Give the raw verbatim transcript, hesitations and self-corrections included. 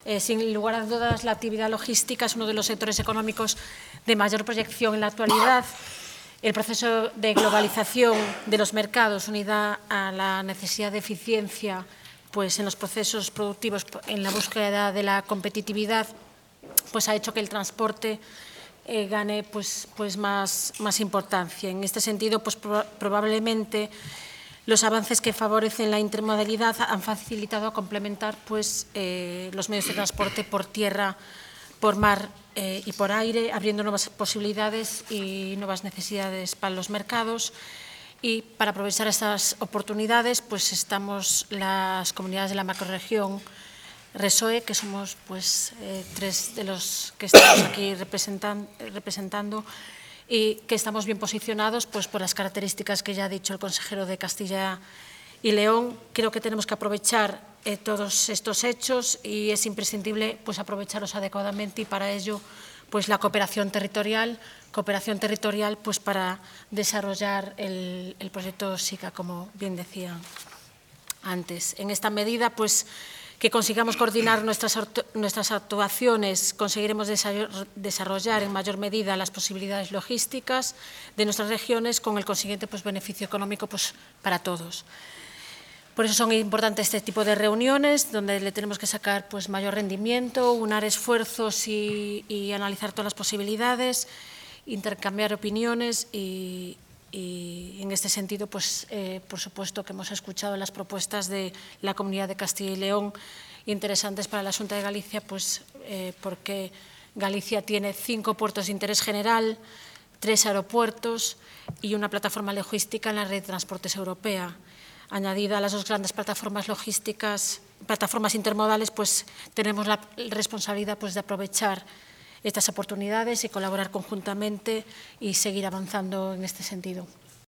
Eh, sin lugar a dudas, la actividad logística es uno de los sectores económicos de mayor proyección en la actualidad. El proceso de globalización de los mercados, unida a la necesidad de eficiencia pues, en los procesos productivos, en la búsqueda de la competitividad, pues, ha hecho que el transporte eh, gane pues, pues más, más importancia. En este sentido, pues, pro probablemente los avances que favorecen la intermodalidad han facilitado a complementar pues, eh, los medios de transporte por tierra, por mar eh, y por aire, abriendo nuevas posibilidades y nuevas necesidades para los mercados. Y para aprovechar estas oportunidades, pues estamos las comunidades de la macrorregión RESOE, que somos pues, eh, tres de los que estamos aquí representan, representando y que estamos bien posicionados pues, por las características que ya ha dicho el consejero de Castilla y León. Creo que tenemos que aprovechar eh, todos estos hechos y es imprescindible pues, aprovecharlos adecuadamente y para ello pues, la cooperación territorial, cooperación territorial pues, para desarrollar el, el proyecto SICA, como bien decía antes. En esta medida, pues, que consigamos coordinar nuestras, nuestras actuaciones, conseguiremos desarrollar en mayor medida las posibilidades logísticas de nuestras regiones con el consiguiente pues, beneficio económico pues, para todos. Por eso son importantes este tipo de reuniones, donde le tenemos que sacar pues, mayor rendimiento, unar esfuerzos y, y analizar todas las posibilidades, intercambiar opiniones y, y en este sentido, pues, eh, por supuesto que hemos escuchado las propuestas de la Comunidad de Castilla y León interesantes para la Xunta de Galicia, pues, eh, porque Galicia tiene cinco puertos de interés general, tres aeropuertos y una plataforma logística en la red de transportes europea. Añadida a las dos grandes plataformas logísticas, plataformas intermodales, pues tenemos la responsabilidad pues, de aprovechar estas oportunidades y colaborar conjuntamente y seguir avanzando en este sentido.